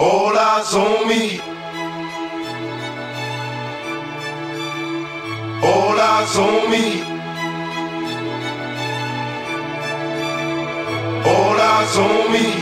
All eyes on me. All eyes on me. All eyes on me.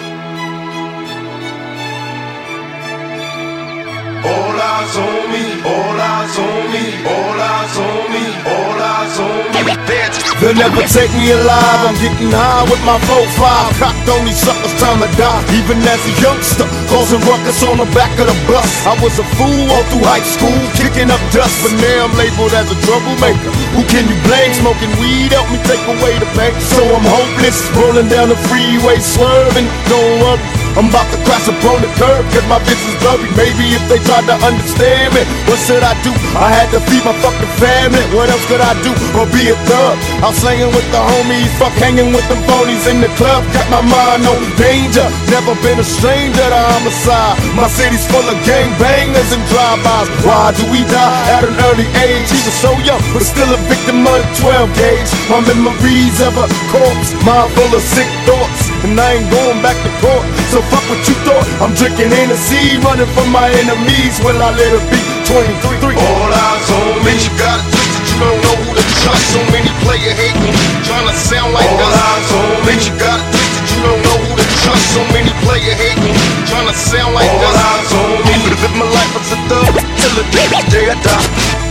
All eyes on me. All eyes on me. All eyes on me. All eyes on me. They'll never take me alive. I'm getting high with my 4-5. Cocked on these suckers, time to die. Even as a youngster, causing ruckus on the back of the bus. I was a fool all through high school, kicking up dust. But now I'm labeled as a troublemaker. Who can you blame? Smoking weed help me take away the pain. So I'm hopeless, rolling down the freeway, swerving. Don't worry, I'm about to crash upon the curb, cause my vision's blurry. Maybe if they tried to understand me, what should I do? I had to feed my fucking family. What else could I do? Or be a thug? I'm slanging with the homies, fuck hanging with them phonies in the club. Got my mind on danger, never been a stranger to homicide. My city's full of gangbangers and drive-bys. Why do we die at an early age? He was so young, but still a victim of the 12 gauge. My memories of a corpse, mind full of sick thoughts, and I ain't going back to court. So fuck what you thought. I'm drinking Hennessy, running from my enemies. Will I let it be 23? All eyes on me. You got it twisted, you don't know who to trust. So many player hating, trying to sound like All us. eyes on me. You got it twisted, you don't know who to trust. So many player hating, trying to sound like All us. eyes on me. Live my life as a thug till the day I die.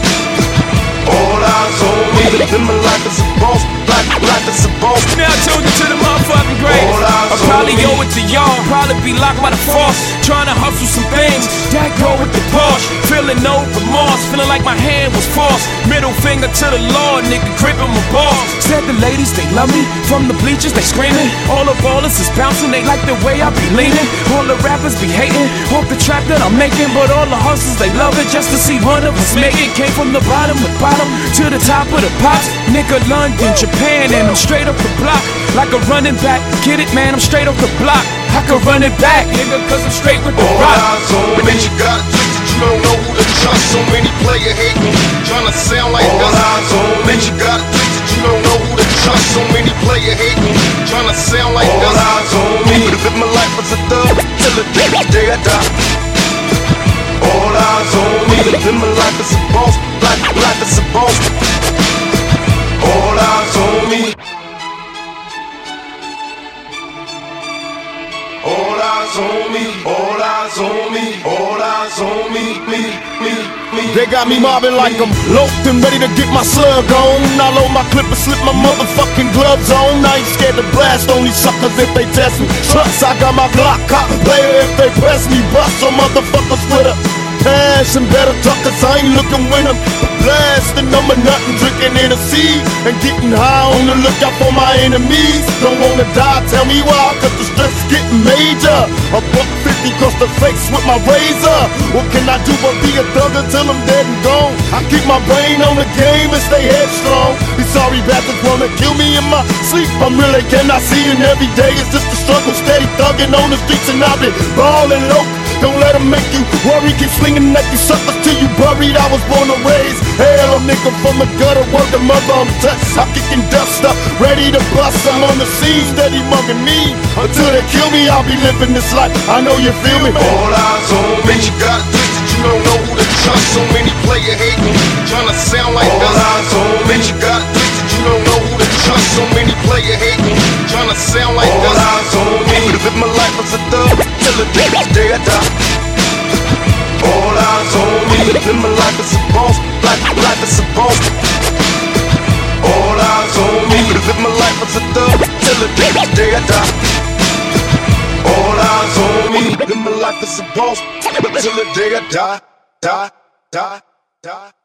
All eyes on me. Live my life as a boss, life as a boss. Now tuned to the motherfucking grave. All eyes I probably on me. owe it to y'all. Probably be locked by the force. Trying to hustle some things that go with the Porsche. Feeling no remorse. Feeling like my hand was forced. Middle finger to the Lord, nigga, gripping my balls. Said the ladies, they love me. From the bleachers, they screaming. All the ballers is bouncing. They like the way I be leaning. All the rappers be hating. Off the trap that I'm making. But all the hustlers, they love it just to see one of us make it. Came from the bottom to the top of the pops. Nigga, London, Japan, and I'm straight up the block. Like a running back. Get it, man, I'm straight off the block. I can run it back, nigga, cause I'm straight with the All rock. eyes on me. You got it twisted, you don't know who to trust. So many player hating, trying to sound like All us. eyes on me. You got it twisted, you don't know who to trust. So many player hating, trying to sound like All us. eyes on me. Live my life as a thug till the day I die. All eyes on me. Live my life as a boss, life as a boss. All eyes on me. All eyes on me. All eyes on me. All eyes on me. Me. They got me mobbing like I'm loped and ready to get my slug on. I load my clip and slip my motherfucking gloves on. I ain't scared to blast on these suckers if they test me. Trust, I got my Glock cop player if they press me. Bust some motherfuckers with a passion. Better talk cause I ain't looking when I'm blasting. I'm a nothing, drinking Hennessy and getting high on the lookout for my enemies. Don't wanna die, tell me why, cause the stress is getting major. A $150 across the face with my razor. What can I do but be a thug until I'm dead and gone? I keep my brain on the game and stay headstrong. These sorry bastards wanna kill me in my sleep. I'm really cannot see and every day it's just a struggle. Steady thugging on the streets and I've been ballin' low. Don't let them make you worry, keep slinging at you suckers till you buried. I was born and raised hell, a nigga from the gutter, word the mother, I'm touched. I'm kicking dust up, ready to bust. I'm on the scene, steady mugging me. Until they kill me, I'll be living this life. I know you feel me. All eyes on me. You got it twisted, you don't know who to trust. So many player hating, trying to sound like All us. eyes on me. You got it twisted, you don't know who to trust. So many player hating, trying to sound like All us. eyes on me. Live my life as a thug till the day I die. All eyes on me. Live my life as a boss, life as a boss. All eyes on me. Live my life as a thug till the day I die. All eyes on me. Live my life as a boss till the day I die.